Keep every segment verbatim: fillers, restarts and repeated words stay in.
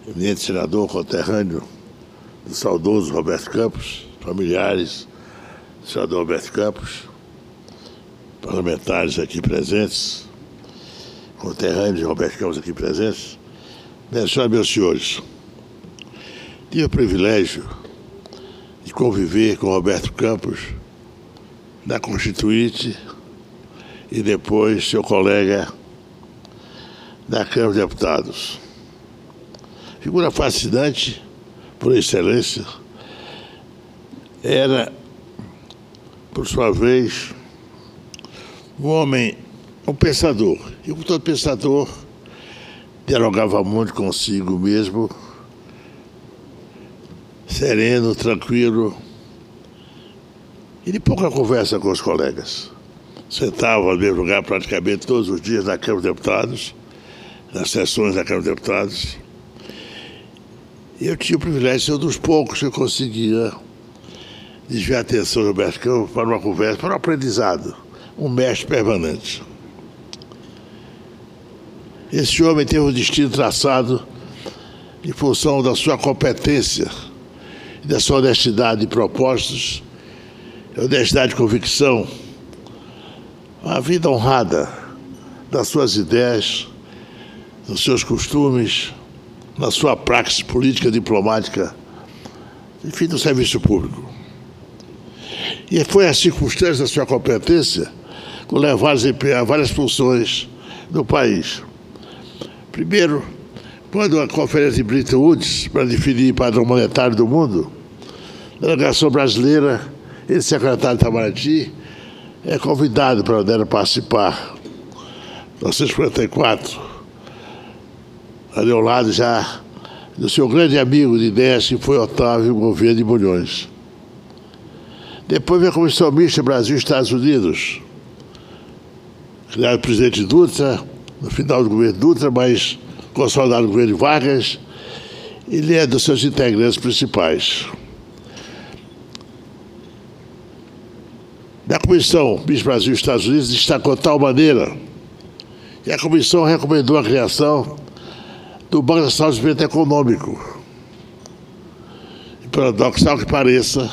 eminente senador conterrâneo do saudoso Roberto Campos, familiares do senador Roberto Campos, parlamentares aqui presentes, conterrâneos de Roberto Campos aqui presentes, minhas senhoras e meus senhores, tive o privilégio de conviver com Roberto Campos na Constituinte e depois seu colega na Câmara de Deputados. Figura fascinante, por excelência, era, por sua vez, um homem, um pensador. E como todo pensador, dialogava muito consigo mesmo, sereno, tranquilo, e de pouca conversa com os colegas. Sentava no mesmo lugar praticamente todos os dias na Câmara de Deputados, nas sessões da Câmara de Deputados. E eu tinha o privilégio de ser um dos poucos que eu conseguia desviar a atenção do Roberto Campos para uma conversa, para um aprendizado, um mestre permanente. Esse homem teve um destino traçado em função da sua competência e da sua honestidade de propósitos, honestidade de convicção, uma vida honrada das suas ideias, dos seus costumes, na sua praxis política, diplomática, enfim, do serviço público. E foi a circunstância da sua competência que o levaram a desempenhar várias funções no país. Primeiro, quando a Conferência de Bretton Woods, para definir o padrão monetário do mundo, a delegação brasileira, ele, secretário Itamaraty, é convidado para participar. em mil novecentos e cinquenta e quatro, ali ao lado já do seu grande amigo de ideias, que foi Otávio Gouveia de Bulhões. Depois veio a Comissão Mista Brasil e Estados Unidos, criado o presidente Dutra, no final do governo Dutra, mas consolidado no governo Vargas. Ele é dos seus integrantes principais. Da Comissão Mista Brasil e Estados Unidos destacou de tal maneira que a comissão recomendou a criação do Banco Nacional de Desenvolvimento Econômico. E, paradoxal que pareça,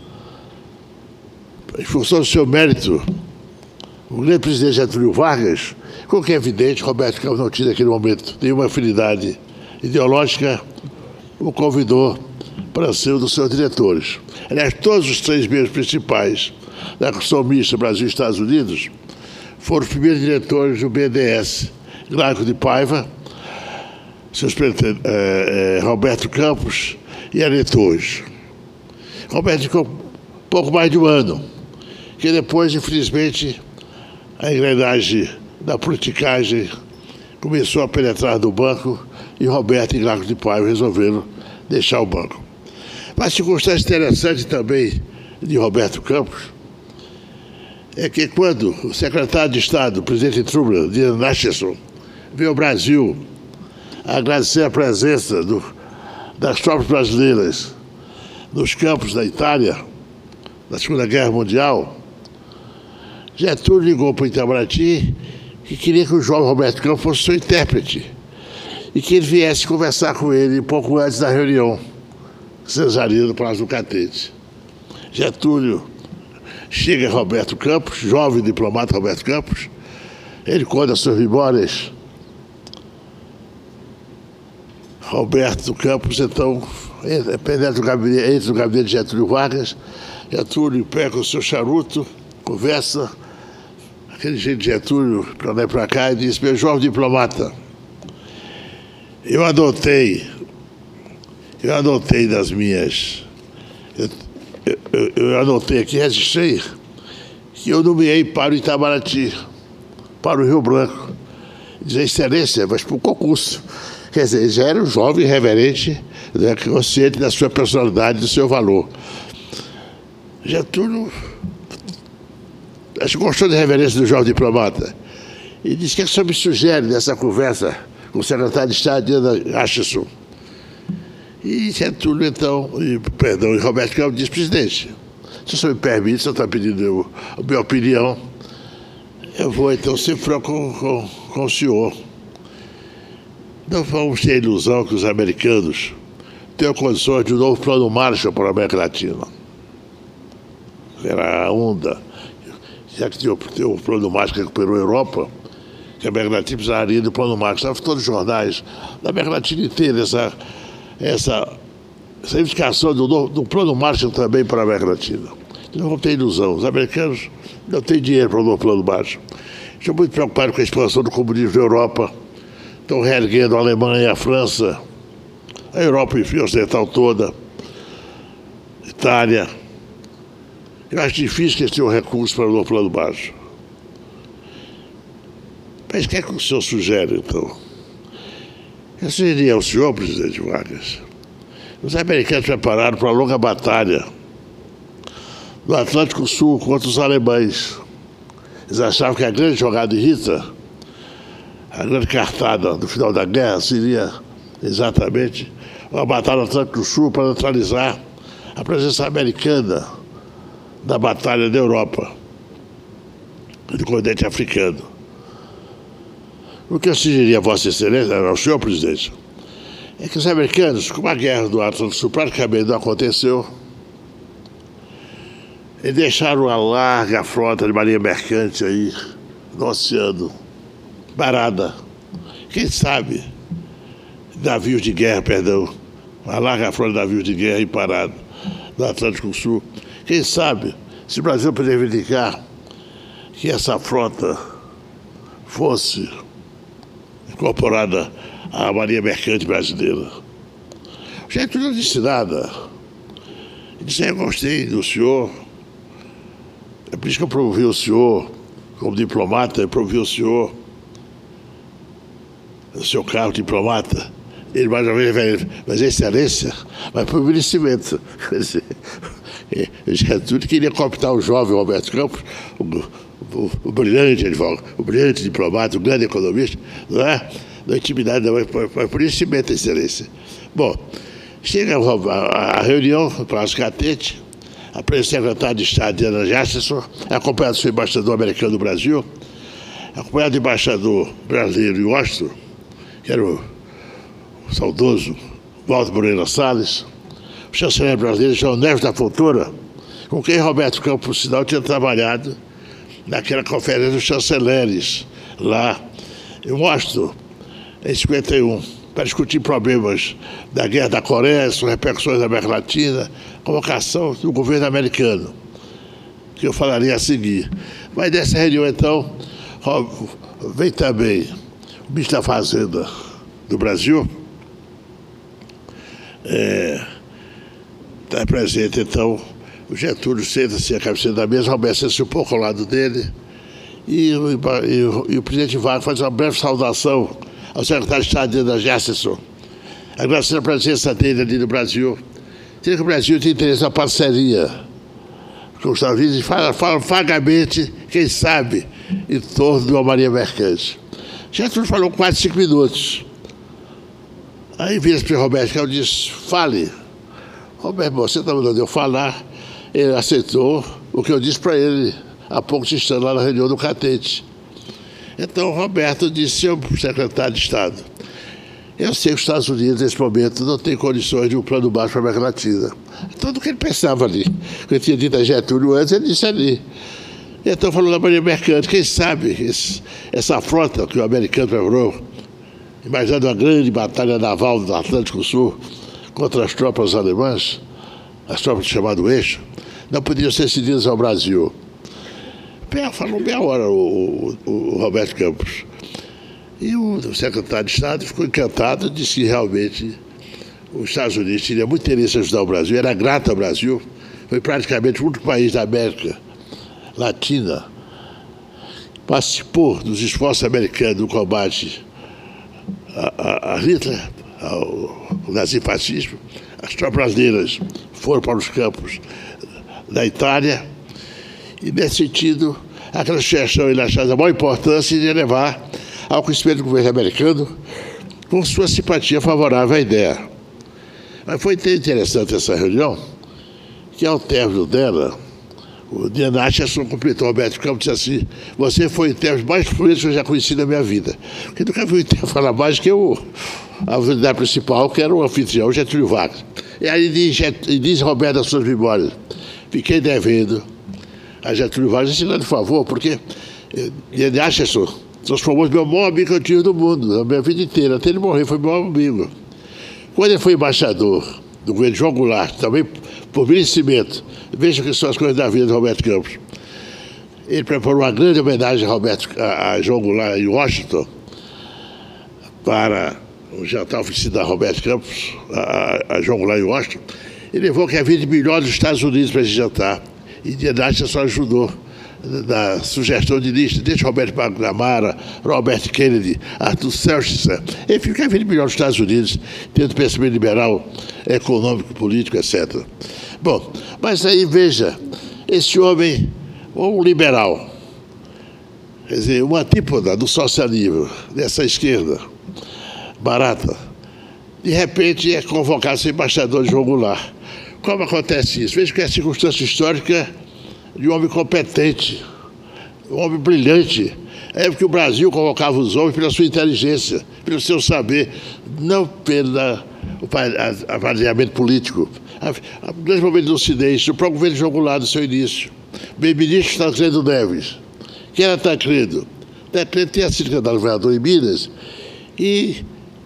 em função do seu mérito, o grande presidente Getúlio Vargas, com que é evidente, Roberto Campos não tinha naquele momento nenhuma afinidade ideológica, o convidou para ser um dos seus diretores. Aliás, todos os três membros principais da Comissão Mista Brasil e Estados Unidos foram os primeiros diretores do B N D E S, Glauco de Paiva, seus é, é, Roberto Campos e Areto hoje. Roberto ficou pouco mais de um ano, que depois, infelizmente, a engrenagem da politicagem começou a penetrar no banco e Roberto e Glauco de Paiva resolveram deixar o banco. Mas circunstância interessante também de Roberto Campos é que quando o secretário de Estado, o presidente Truman, Dean Acheson, veio ao Brasil agradecer a presença do, das tropas brasileiras nos campos da Itália, na Segunda Guerra Mundial, Getúlio ligou para o Itamaraty que queria que o jovem Roberto Campos fosse seu intérprete e que ele viesse conversar com ele pouco antes da reunião cesarina do Palácio do Catete. Getúlio chega a Roberto Campos, jovem diplomata Roberto Campos, ele conta suas memórias. Roberto Campos, então, entra no gabinete, entra no gabinete de Getúlio Vargas, Getúlio pega o seu charuto, conversa, aquele jeito de Getúlio, para lá e para cá, e diz: meu jovem diplomata, eu adotei, eu adotei das minhas, eu, eu, eu anotei aqui, registrei, que eu nomeei para o Itamaraty, para o Rio Branco, diz: excelência, mas para o concurso. Quer dizer, ele já era um jovem reverente, né, consciente da sua personalidade, do seu valor. Getúlio, acho que gostou da reverência do jovem diplomata. E disse: o que é que o senhor me sugere nessa conversa com o secretário de Estado, Dean Acheson? E Getúlio, então, e, perdão, e Roberto Campos disse: presidente, se o senhor me permite, se o senhor está pedindo eu, a minha opinião, eu vou então ser franco com, com, com o senhor. Não vamos ter a ilusão que os americanos tenham condições de um novo plano Marshall para a América Latina. Era a onda. Já que tem o, tem o plano Marshall que recuperou a Europa, que a América Latina precisaria do plano Marshall. Estava todos os jornais da América Latina inteira essa, essa, essa indicação do, do plano Marshall também para a América Latina. Não vamos ter ilusão. Os americanos não têm dinheiro para o novo plano Marshall. Estão muito preocupados com a expansão do comunismo na Europa. Estão reerguendo a Alemanha, a França, a Europa, enfim, ocidental toda, Itália. Eu acho difícil que eles tenham recursos para o novo plano Marshall. Mas o que é que o senhor sugere, então? Eu sugeriria ao senhor, presidente Vargas, os americanos prepararam para uma longa batalha no Atlântico Sul contra os alemães. Eles achavam que a grande jogada de Hitler, a grande cartada do final da guerra, seria exatamente uma batalha no Atlântico Sul para neutralizar a presença americana na batalha da Europa, do continente africano. O que eu sugeriria a Vossa Excelência, ao senhor presidente, é que os americanos, como a guerra do Atlântico Sul praticamente não aconteceu, eles deixaram uma larga frota de marinha mercante aí no oceano, parada. Quem sabe, navios de guerra, perdão, uma larga frota de navios de guerra aí parada no Atlântico Sul. Quem sabe, se o Brasil puder reivindicar que essa frota fosse incorporada à marinha mercante brasileira. O Getúlio não disse nada. Ele disse, eu gostei do senhor. É por isso que eu promovi o senhor, como diplomata, eu promovi o senhor, o seu cargo de diplomata. Ele mais uma vez vai, mas excelência, mas por merecimento. O Getúlio queria cooptar o jovem Roberto Campos, o, o, o brilhante advogado, o brilhante diplomata, o grande economista, não é? Da intimidade, não, mas por, por merecimento, excelência. Bom, chega a, a, a reunião no Palácio Catete, a secretária de Estado, Diana Jefferson, acompanhada do seu embaixador americano do Brasil, acompanhado do embaixador brasileiro em Washington, que era o saudoso Walter Moreira Salles, o chanceler brasileiro, João Neves da Fontoura, com quem Roberto Campos, por sinal, tinha trabalhado naquela conferência dos chanceleres, lá em Washington, em cinquenta e um, para discutir problemas da guerra da Coreia, suas repercussões na América Latina, convocação do governo americano, que eu falaria a seguir. Mas dessa reunião, então, vem também o ministro da Fazenda do Brasil, é, está presente, então, o Getúlio senta-se à cabeceira da mesa, Roberto senta-se um pouco ao lado dele, e, e, e o presidente Vargas faz uma breve saudação ao secretário de Estado da Jefferson, agradecendo a presença dele ali no Brasil, dizendo que o Brasil tem interesse na parceria com os Estados Unidos e fala, fala vagamente, quem sabe, em torno de uma marinha mercante. Getúlio falou quase cinco minutos. Aí vira para o Roberto Campos e diz, fale. Roberto, você está mandando eu falar. Ele aceitou o que eu disse para ele há pouco estando lá na reunião do Catete. Então, Roberto disse ao secretário de Estado, eu sei que os Estados Unidos, nesse momento, não têm condições de um plano baixo para a América Latina. Então, do que ele pensava ali, que eu tinha dito a Getúlio antes, ele disse ali. Então, falou da marinha mercante, quem sabe esse, essa frota que o americano preparou, imaginando uma grande batalha naval do Atlântico Sul contra as tropas alemãs, as tropas do chamado Eixo, não podiam ser cedidas ao Brasil. Falou meia hora o, o, o Roberto Campos. E o secretário de Estado ficou encantado, disse que realmente os Estados Unidos tinham muito interesse em ajudar o Brasil, era grato ao Brasil, foi praticamente o único país da América Latina que participou dos esforços americanos no combate a, a, a Hitler, ao, ao nazifascismo. As tropas brasileiras foram para os campos da Itália e, nesse sentido, aquela sugestão ele achava a maior importância de levar ao conhecimento do governo americano com sua simpatia favorável à ideia. Mas foi interessante essa reunião, que ao término dela, O Dean Acheson completou, Roberto Campos disse assim: você foi o intérprete mais fluente que eu já conheci na minha vida. Porque nunca vi o intérprete falar mais que eu, a autoridade principal, que era o anfitrião, Getúlio Vargas. E aí diz, diz Roberto das suas memórias: fiquei devendo a Getúlio Vargas ensinando favor, porque Dean Acheson transformou o meu maior amigo que eu tive do mundo, a minha vida inteira, até ele morrer, foi meu maior amigo. Quando ele foi embaixador do governo João Goulart, também por merecimento, veja que são as coisas da vida de Roberto Campos. Ele preparou uma grande homenagem a, Roberto, a, a João Goulart em Washington, para o jantar oferecido a Roberto Campos, a, a João Goulart em Washington. Ele levou que havia de melhor dos Estados Unidos para esse jantar. E Dean Acheson ajudou na sugestão de lista, desde Roberto McNamara, Robert Kennedy, Arthur Seltzer, enfim, o que havia de melhor dos Estados Unidos, tendo pensamento liberal, econômico, político, etcétera. Bom, mas aí veja, esse homem, um liberal, quer dizer, uma antípoda do socialismo, dessa esquerda barata, de repente é convocado a ser embaixador de João Goulart. Como acontece isso? Veja que é a circunstância histórica de um homem competente, um homem brilhante. É porque o Brasil convocava os homens pela sua inteligência, pelo seu saber, não pelo avaliamento político. A grande momento de lucidez, o próprio governo de João Goulart, no seu início. Bem, ministro Tancredo Neves. Quem era Tancredo? Tancredo tinha sido candidato a governador em Minas e,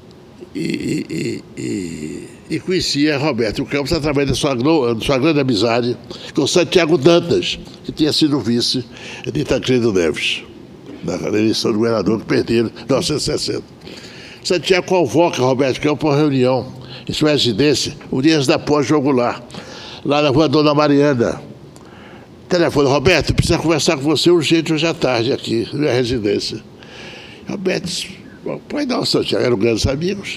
e, e, e, e conhecia Roberto Campos através da sua, da sua grande amizade com Santiago Dantas, que tinha sido vice de Tancredo Neves, na eleição do governador que perderam em mil novecentos e sessenta. Santiago convoca Roberto Campos para uma reunião em sua residência, um dia antes da posse de João Goulart, lá na rua Dona Mariana. Telefone: Roberto, precisa conversar com você urgente hoje à tarde aqui, na minha residência. Roberto disse: pode não, Santiago, eram grandes amigos.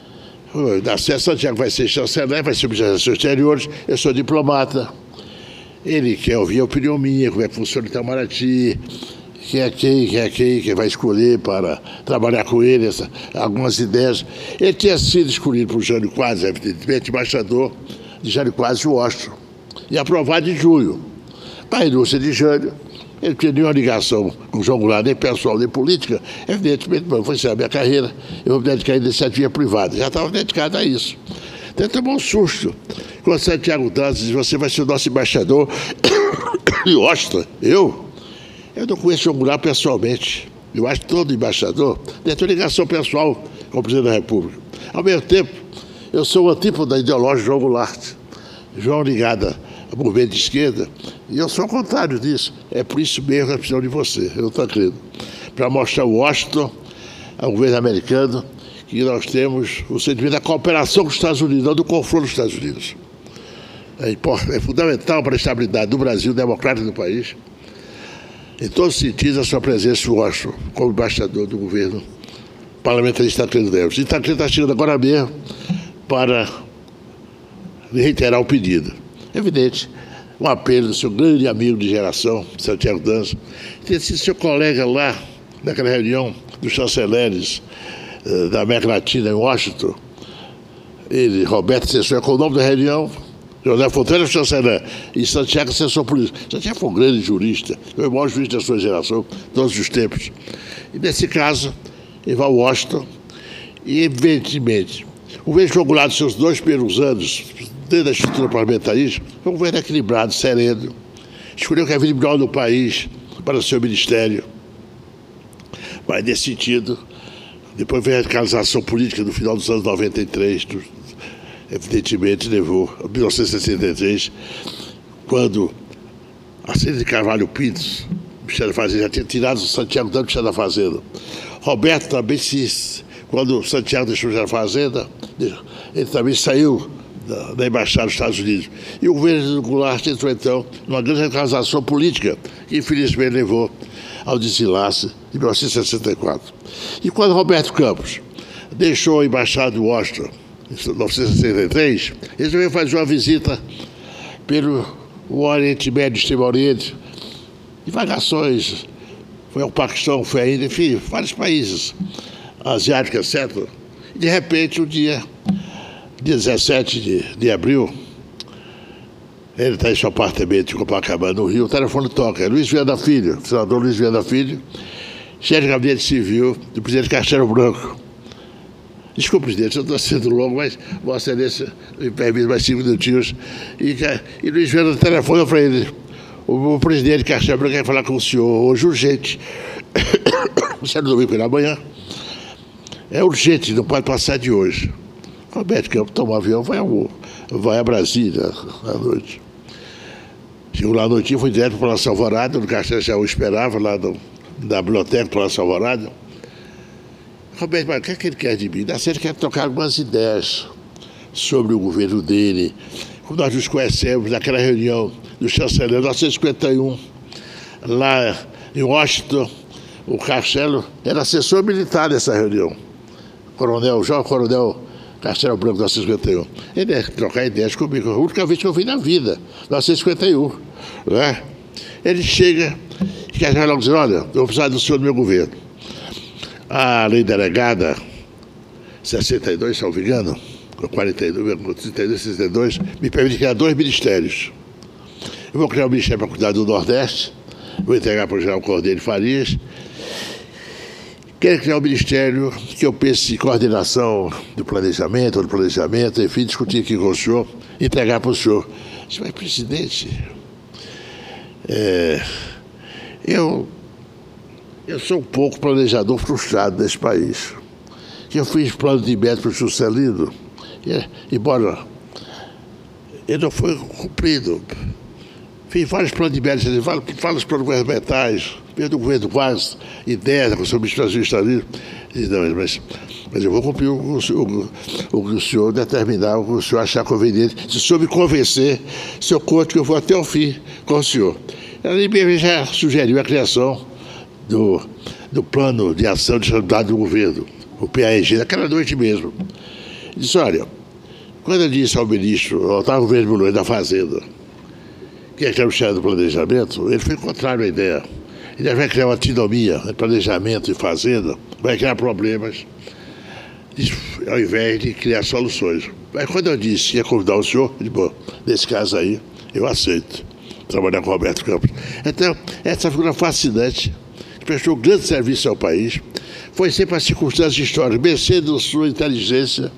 Da Santiago vai ser chanceler, vai ser ministro das Relações Exteriores, eu sou diplomata. Ele quer ouvir a opinião minha, como é que funciona o Itamaraty, quem é quem, quem é quem, quem vai escolher para trabalhar com ele, essa, algumas ideias. Ele tinha sido escolhido por Jânio Quadros, evidentemente, embaixador de Jânio Quadros em Washington, e aprovado em julho. Para a renúncia de Jânio, ele não tinha nenhuma ligação com o João Goulart, nem pessoal, nem política. Evidentemente, bom, foi ser a minha carreira, eu vou me dedicar à iniciativa privada. Já estava dedicado a isso. Então, tomou um susto. Quando Santiago Dantas disse: você vai ser o nosso embaixador em Washington. Eu? Eu não conheço o João Goulart pessoalmente. Eu acho que todo embaixador deve ter ligação pessoal com o presidente da República. Ao mesmo tempo, eu sou o antípoda ideológico de João Goulart. João ligado ao movimento de esquerda, e eu sou ao contrário disso. É por isso mesmo que eu preciso de você, eu estou acredito. Para mostrar ao Washington, ao governo americano, que nós temos o sentimento da cooperação com os Estados Unidos, não do confronto com os Estados Unidos. É, é fundamental para a estabilidade do Brasil, democrático do país, em todos os sentidos, a sua presença em Washington, como embaixador do governo parlamentarista Tancredo Neves. E Tancredo está chegando agora mesmo para reiterar o pedido. Evidente, um apelo do seu grande amigo de geração, Santiago Dantas, ter sido seu colega lá, naquela reunião dos chanceleres uh, da América Latina em Washington. Ele, Roberto, assessor, com o nome da reunião, José Fonteira, chanceler, e Santiago, assessor político. Santiago foi um grande jurista, foi o maior jurista da sua geração, todos os tempos. E nesse caso, ele vai a Washington, e evidentemente, o governo João Goulart, seus dois primeiros anos, dentro da estrutura parlamentarista, foi um governo equilibrado, sereno. Escolheu que havia de melhor no país para o seu ministério. Mas, nesse sentido, depois veio a radicalização política no final dos anos noventa e três, do, evidentemente levou a mil novecentos e sessenta e três, quando Arcílio de Carvalho Pinto, Ministério da Fazenda, já tinha tirado o Santiago Dantas do Ministério da Fazenda. Roberto também, se, quando o Santiago deixou o Ministério da Fazenda, ele também saiu da, da Embaixada dos Estados Unidos. E o governo do Goulart entrou, então, numa grande radicalização política, que infelizmente levou ao desenlace de mil novecentos e sessenta e quatro. E quando Roberto Campos deixou a Embaixada de Washington, em mil novecentos e sessenta e três, ele veio fazer uma visita pelo Oriente Médio, Extremo Oriente, divagações, foi ao Paquistão, foi ainda, enfim, vários países asiáticos, etcétera. E, de repente, o dia dezessete de, de abril, Ele está em seu apartamento de Copacabana, no Rio, o telefone toca. É Luiz Viana Filho, senador Luiz Viana Filho, chefe de gabinete civil do presidente Castelo Branco. Desculpe, presidente, eu estou sendo longo, mas Vossa Excelência me permite mais cinco minutinhos. E, e Luiz Viana telefona para ele. O, o presidente Castelo Branco quer falar com o senhor hoje urgente. Você não dormiu pela manhã? É urgente, não pode passar de hoje. Roberto Campos toma um avião, vai, ao, vai a Brasília à noite. Chegou lá à noite, foi direto para o Palácio Alvorada, no Castelo já o esperava, lá no, na biblioteca do Palácio Alvorada. Roberto, mas o que é que ele quer de mim? Ele quer trocar algumas ideias sobre o governo dele. Quando nós nos conhecemos naquela reunião do chanceler em mil novecentos e cinquenta e um, lá em Washington, o Castelo era assessor militar dessa reunião. Coronel, João Coronel Castelo Branco, mil novecentos e cinquenta e um. Ele ia trocar ideias comigo, a única vez que eu vi na vida, mil novecentos e cinquenta e um. Né? Ele chega e quer logo dizer, olha, eu vou precisar do senhor do meu governo. A lei delegada, sessenta e dois, se não me engano, quarenta e dois, trinta e dois, sessenta e dois, me permite criar dois ministérios. Eu vou criar um ministério para cuidar do Nordeste, vou entregar para o general Cordeiro Farias. Quero criar um ministério que eu pense em coordenação do planejamento, do planejamento, enfim, discutir aqui com o senhor, entregar para o senhor. Eu disse, mas, presidente, é, eu... Eu sou um pouco planejador frustrado nesse país. Eu fiz plano de meta para o Juscelino, e, embora ele não foi cumprido. Fiz vários planos de meta, vários planos governamentais, mesmo do governo Vaz, ideias com o seu ministro Brasil Estalino. Não, mas, mas eu vou cumprir o, o, o, o que o senhor determinar, o que o senhor achar conveniente. Se o senhor me convencer, se eu conto que eu vou até o fim com o senhor. Ele já sugeriu a criação Do, do plano de ação de do governo, o P A E G, naquela noite mesmo. Ele disse, olha, quando eu disse ao ministro, ao Otávio Verde da Fazenda, que é o chefe do planejamento, ele foi contrário à ideia. Ele vai criar uma antinomia, planejamento e fazenda, vai criar problemas, ao invés de criar soluções. Mas quando eu disse que ia convidar o senhor, ele disse, bom, nesse caso aí, eu aceito trabalhar com o Roberto Campos. Então, essa figura fascinante, prestou um grande serviço ao país, foi sempre a circunstância histórica, mercendo da sua inteligência,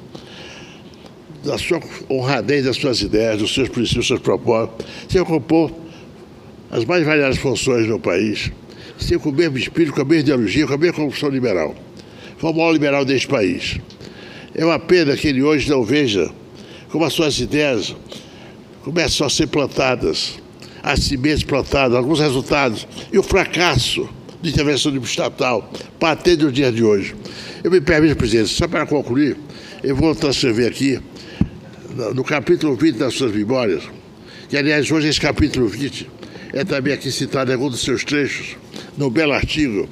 da sua honradez, das suas ideias, dos seus princípios, dos seus propósitos, se ocupou as mais variadas funções no país, sempre com o mesmo espírito, com a mesma ideologia, com a mesma convicção liberal. Foi o maior liberal deste país. É uma pena que ele hoje não veja como as suas ideias começam a ser plantadas, a sementes plantadas, alguns resultados, e o fracasso de intervenção estatal, patente no dia de hoje. Eu me permito, presidente, só para concluir, eu vou transcrever aqui, no capítulo vinte das suas memórias, que, aliás, hoje esse capítulo vinte é também aqui citado em algum dos seus trechos, num belo artigo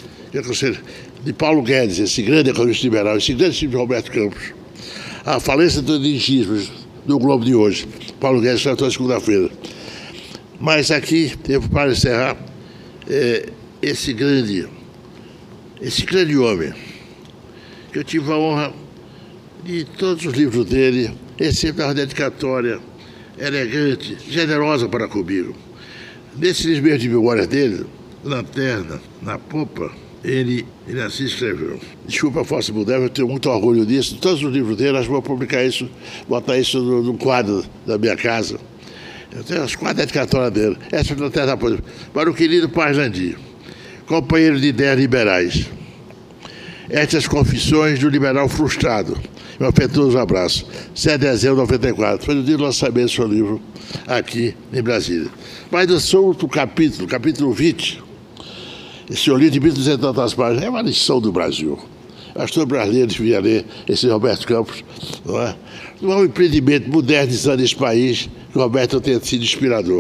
de Paulo Guedes, esse grande economista liberal, esse grande time de Roberto Campos, a falência do dirigismo do Globo de hoje. Paulo Guedes tratou segunda-feira. Mas aqui, para encerrar, é, esse grande, esse grande homem, que eu tive a honra de todos os livros dele, ele sempre dava uma dedicatória elegante, generosa para comigo. Nesse livro de memória dele, Lanterna, na popa, ele, ele assim escreveu. Desculpa a falsa modéstia, eu tenho muito orgulho disso. Todos os livros dele, acho que vou publicar isso, botar isso no, no quadro da minha casa. Eu tenho as quatro dedicatórias dele. Essa é a Lanterna da popa. Para o querido Paz Landi, companheiro de ideias liberais. Estas confissões do liberal frustrado. Um afetuoso abraço. sete de dezembro de noventa e quatro. Foi no dia do lançamento do seu livro aqui em Brasília. Mas no seu outro capítulo, capítulo vinte, esse livro de mil e duzentas páginas, é uma lição do Brasil. Acho que todo brasileiro devia ler esse Roberto Campos, não é? Não é um empreendimento modernizando esse país que o Roberto tenha sido inspirador.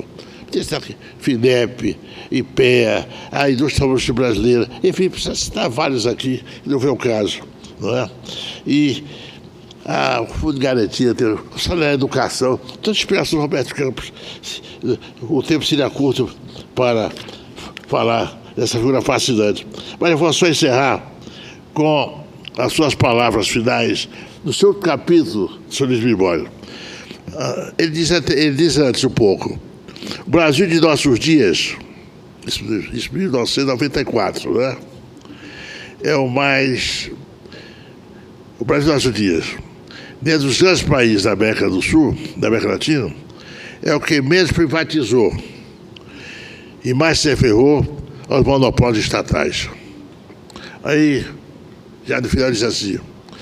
FINEP, IPEA, a indústria brasileira, enfim, precisa citar vários aqui, não vê o caso, não é? E a, o Fundo de Garantia, o Salário da Educação, toda a inspiração do Roberto Campos. O tempo seria curto para falar dessa figura fascinante. Mas eu vou só encerrar com as suas palavras finais no seu capítulo, senhor Luiz Libório. Ele diz, ele diz antes um pouco, o Brasil de nossos dias, isso em mil novecentos e noventa e quatro, né? É o mais... O Brasil de nossos dias, dentro dos grandes países da América do Sul, da América Latina, é o que menos privatizou e mais se ferrou aos monopólios estatais. Aí, já no final diz assim,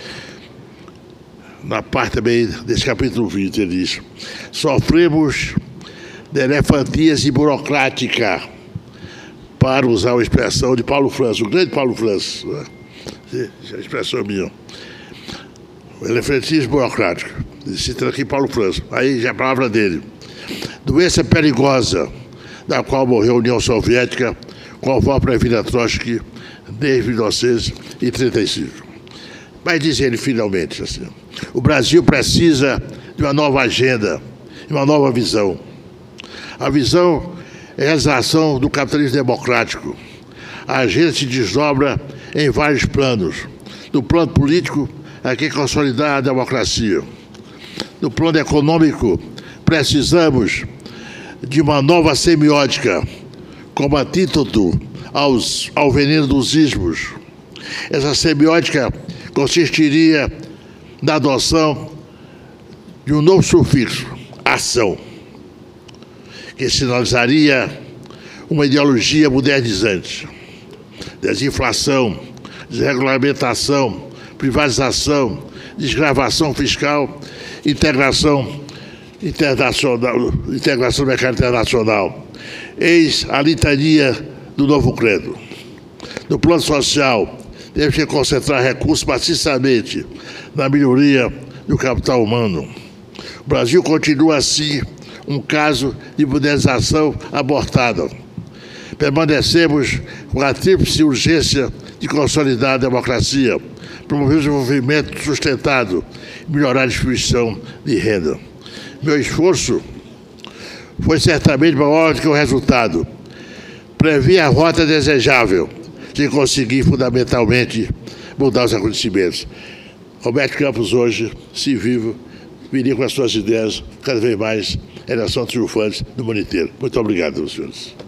na parte também desse capítulo vinte, ele diz, sofremos de elefantias burocrática, para usar a expressão de Paulo França, o grande Paulo França, né? A expressão minha. O elefantismo burocrático, citando aqui Paulo França, aí já a palavra dele. Doença perigosa, da qual morreu a União Soviética, conforme previna Trotsky, desde mil novecentos e trinta e cinco. Mas diz ele finalmente assim, o Brasil precisa de uma nova agenda, de uma nova visão. A visão é a realização do capitalismo democrático. A agenda se desdobra em vários planos. No plano político, aqui consolidar a democracia. No plano econômico, precisamos de uma nova semiótica, como antídoto aos, ao veneno dos ismos. Essa semiótica consistiria na adoção de um novo sufixo, ação, que sinalizaria uma ideologia modernizante. Desinflação, desregulamentação, privatização, desgravação fiscal, integração internacional, integração do mercado internacional. Eis a litania do novo credo. No plano social, temos que concentrar recursos maciçamente na melhoria do capital humano. O Brasil continua assim um caso de modernização abortada. Permanecemos com a tríplice urgência de consolidar a democracia, promover o desenvolvimento sustentado e melhorar a distribuição de renda. Meu esforço foi certamente maior do que o resultado. Previ a rota desejável, sem conseguir fundamentalmente mudar os acontecimentos. Roberto Campos hoje, se vivo, viria com as suas ideias cada vez mais em ação triunfante no mundo inteiro. Muito obrigado, senhores.